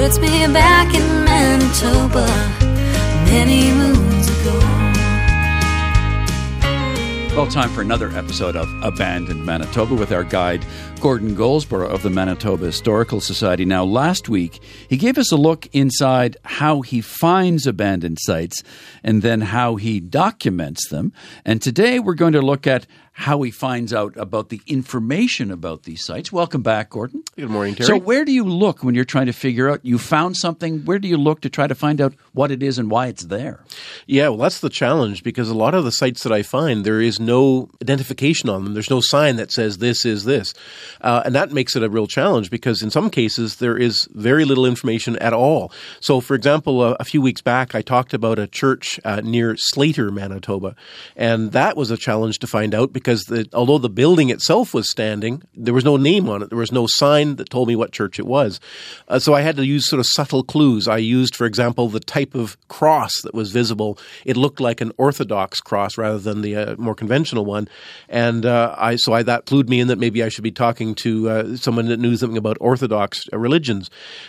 puts me back in Manitoba many moons ago. Well, time for another episode of Abandoned Manitoba with our guide, Gordon Goldsborough of the Manitoba Historical Society. Now, last week, he gave us a look inside how he finds abandoned sites and then how he documents them. And today, we're going to look at how he finds out about the information about these sites. Welcome back, Gordon. Good morning, Terry. So where do you look when you're trying to figure out, you found something, where do you look to try to find out what it is and why it's there? Yeah, well, that's the challenge, because a lot of the sites that I find, there is no identification on them. There's no sign that says this is this. And that makes it a real challenge, because in some cases, there is very little information at all. So, for example, a few weeks back, I talked about a church near Slater, Manitoba. And that was a challenge to find out, because although the building itself was standing, there was no name on it. There was no sign that told me what church it was. So I had to use sort of subtle clues. I used, for example, the type of cross that was visible. It looked like an Orthodox cross rather than the more conventional one. And that clued me in that maybe I should be talking to someone that knew something about Orthodox religions.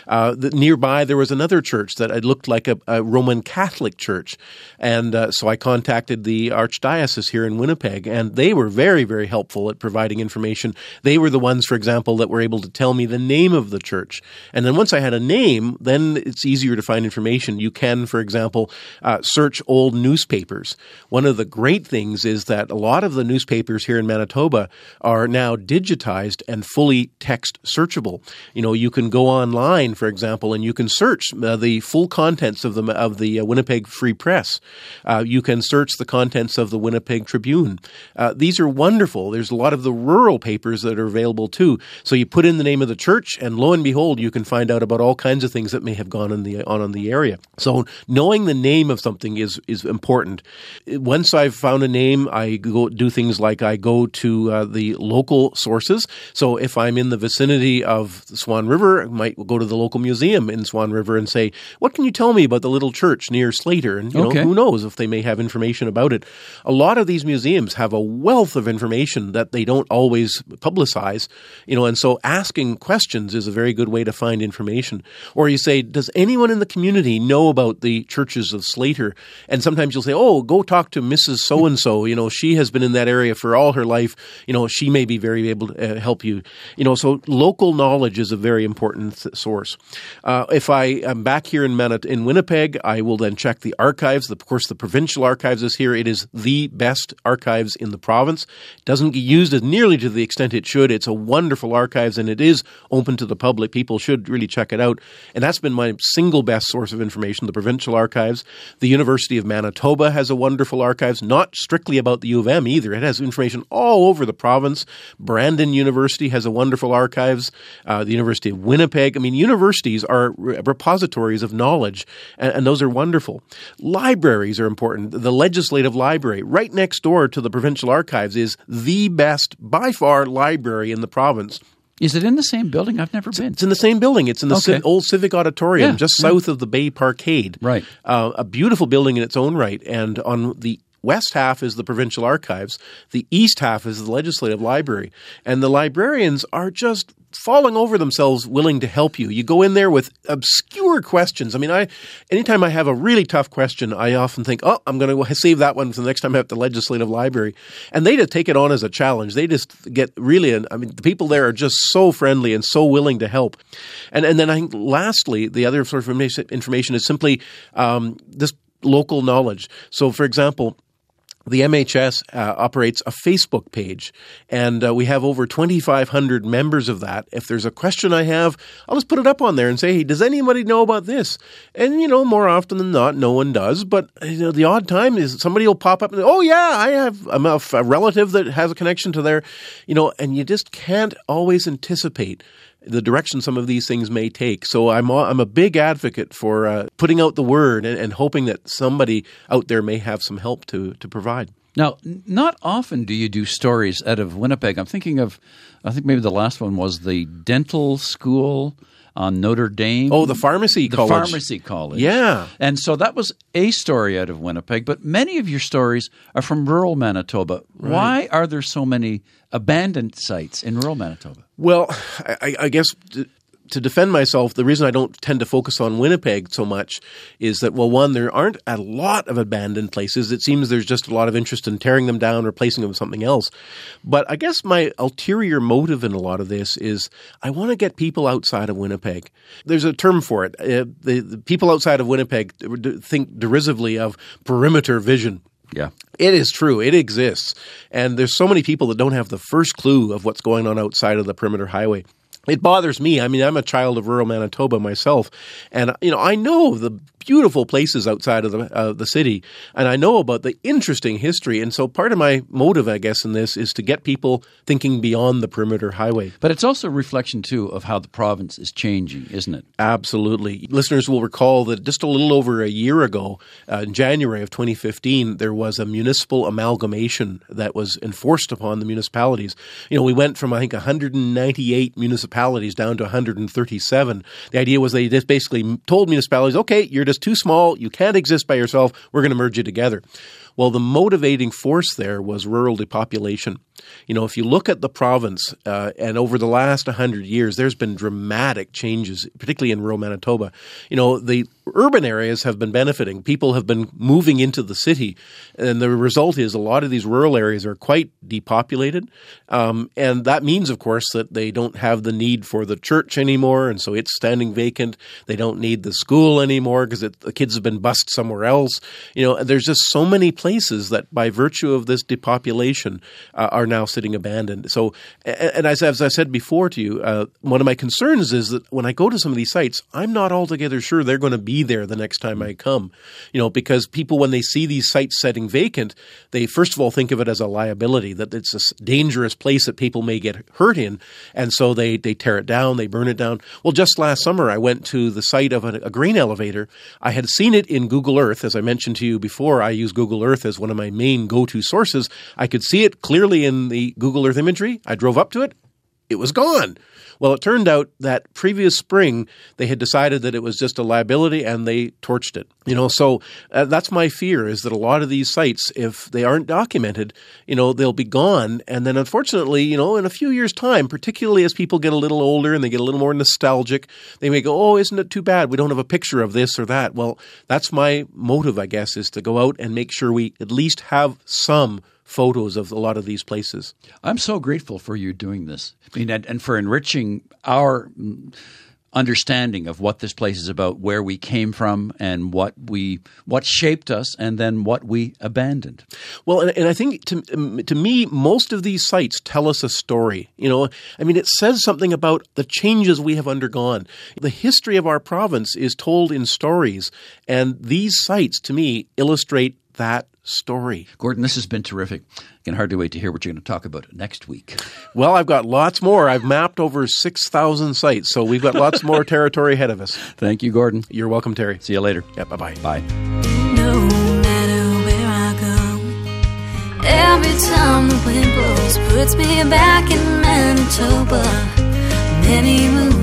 Nearby, there was another church that looked like a Roman Catholic church. And so I contacted the Archdiocese here in Winnipeg, and they were very, very helpful at providing information. They were the ones, for example, that were able to tell me the name of the church. And then once I had a name, then it's easier to find information. You can, for example, search old newspapers. One of the great things is that a lot of the newspapers here in Manitoba are now digitized and fully text searchable. You know, you can go online, for example, and you can search the full contents of the Winnipeg Free Press. You can search the contents of the Winnipeg Tribune. These are wonderful. There's a lot of the rural papers that are available too. So you put in the name of the church, and lo and behold, you can find out about all kinds of things that may have gone on in the area. So knowing the name of something is important. Once I've found a name, I go do things like I go to the local sources. So if I'm in the vicinity of the Swan River, I might go to the local museum in Swan River and say, "What can you tell me about the little church near Slater?" And who knows if they may have information about it. A lot of these museums have a wealth of information that they don't always publicize, and so asking questions is a very good way to find information. Or you say, does anyone in the community know about the churches of Slater? And sometimes you'll say, oh, go talk to Mrs. So-and-so, she has been in that area for all her life, she may be very able to help you. So local knowledge is a very important source. If I am back here in Winnipeg, I will then check the archives. Of course, the provincial archives is here. It is the best archives in the province. It doesn't get used as nearly to the extent it should. It's a wonderful archives, and it is open to the public. People should really check it out. And that's been my single best source of information, the provincial archives. The University of Manitoba has a wonderful archives, not strictly about the U of M either. It has information all over the province. Brandon University has a wonderful archives. The University of Winnipeg. I mean, universities are repositories of knowledge, and those are wonderful. Libraries are important. The Legislative Library, right next door to the provincial archives, is the best, by far, library in the province. Is it in the same building? I've never been. It's in the same building. It's in the old Civic Auditorium, just south of the Bay Parkade. Right. A beautiful building in its own right. And on the west half is the provincial archives. The east half is the Legislative Library. And the librarians are just falling over themselves willing to help you. You go in there with obscure questions. I mean, anytime I have a really tough question, I often think, I'm going to save that one for the next time I'm at the Legislative Library. And they just take it on as a challenge. They just get really, the people there are just so friendly and so willing to help. And then I think lastly, the other sort of information is simply this local knowledge. So, for example, the MHS operates a Facebook page, and we have over 2,500 members of that. If there's a question I have, I'll just put it up on there and say, hey, does anybody know about this? And, more often than not, no one does. But the odd time is somebody will pop up and say, oh, yeah, I'm a relative that has a connection to there. And you just can't always anticipate the direction some of these things may take. So I'm a big advocate for putting out the word and hoping that somebody out there may have some help to provide. Now, not often do you do stories out of Winnipeg. I think maybe the last one was the dental school on Notre Dame. Oh, the pharmacy college. The pharmacy college. Yeah. And so that was a story out of Winnipeg, but many of your stories are from rural Manitoba. Right. Why are there so many abandoned sites in rural Manitoba? Well, I guess to defend myself, the reason I don't tend to focus on Winnipeg so much is that, well, one, there aren't a lot of abandoned places. It seems there's just a lot of interest in tearing them down, replacing them with something else. But I guess my ulterior motive in a lot of this is I want to get people outside of Winnipeg. There's a term for it. The people outside of Winnipeg think derisively of perimeter vision. Yeah. It is true. It exists. And there's so many people that don't have the first clue of what's going on outside of the perimeter highway. It bothers me. I mean, I'm a child of rural Manitoba myself, and I know the beautiful places outside of the city, and I know about the interesting history. And so part of my motive, I guess, in this is to get people thinking beyond the perimeter highway. But it's also a reflection, too, of how the province is changing, isn't it? Absolutely. Listeners will recall that just a little over a year ago, in January of 2015, there was a municipal amalgamation that was enforced upon the municipalities. We went from, I think, 198 municipalities down to 137. The idea was they just basically told municipalities, okay, you're just too small, you can't exist by yourself, we're going to merge you together. Well, the motivating force there was rural depopulation. If you look at the province, and over the last 100 years, there's been dramatic changes, particularly in rural Manitoba. The urban areas have been benefiting. People have been moving into the city, and the result is a lot of these rural areas are quite depopulated. And that means, of course, that they don't have the need for the church anymore, and so it's standing vacant. They don't need the school anymore because the kids have been bused somewhere else. There's just so many places that by virtue of this depopulation are now sitting abandoned. So, and as I said before to you, one of my concerns is that when I go to some of these sites, I'm not altogether sure they're going to be there the next time I come. Because people, when they see these sites sitting vacant, they first of all think of it as a liability, that it's a dangerous place that people may get hurt in, and so they tear it down, they burn it down. Well, just last summer, I went to the site of a grain elevator. I had seen it in Google Earth. As I mentioned to you before, I use Google Earth as one of my main go-to sources. I could see it clearly in the Google Earth imagery. I drove up to it. It was gone. Well, it turned out that previous spring, they had decided that it was just a liability and they torched it. So that's my fear, is that a lot of these sites, if they aren't documented, they'll be gone. And then unfortunately, in a few years' time, particularly as people get a little older and they get a little more nostalgic, they may go, oh, isn't it too bad we don't have a picture of this or that? Well, that's my motive, I guess, is to go out and make sure we at least have some photos of a lot of these places. I'm so grateful for you doing this. And for enriching our understanding of what this place is about, where we came from, and what shaped us, and then what we abandoned. Well, and I think to me, most of these sites tell us a story. It says something about the changes we have undergone. The history of our province is told in stories, and these sites, to me, illustrate that story. Gordon, this has been terrific. I can hardly wait to hear what you're going to talk about next week. Well, I've got lots more. I've mapped over 6,000 sites, so we've got lots more territory ahead of us. Thank you, Gordon. You're welcome, Terry. See you later. Yeah, bye-bye. Bye. No matter where I go, every time the wind blows puts me back in Manitoba. Many moons